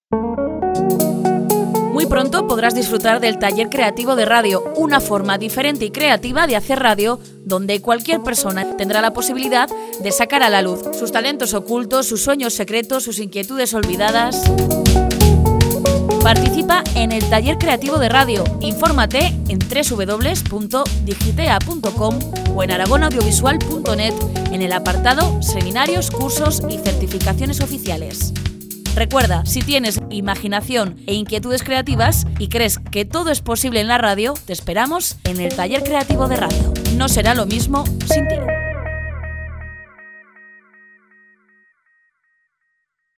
Muy pronto podrás disfrutar del Taller Creativo de Radio, una forma diferente y creativa de hacer radio, donde cualquier persona tendrá la posibilidad de sacar a la luz sus talentos ocultos, sus sueños secretos, sus inquietudes olvidadas. Participa en el Taller Creativo de Radio. Infórmate en www.digitea.com o en aragonaudiovisual.net en el apartado Seminarios, Cursos y Certificaciones Oficiales. Recuerda, si tienes imaginación e inquietudes creativas y crees que todo es posible en la radio, te esperamos en el Taller Creativo de Radio. No será lo mismo sin ti.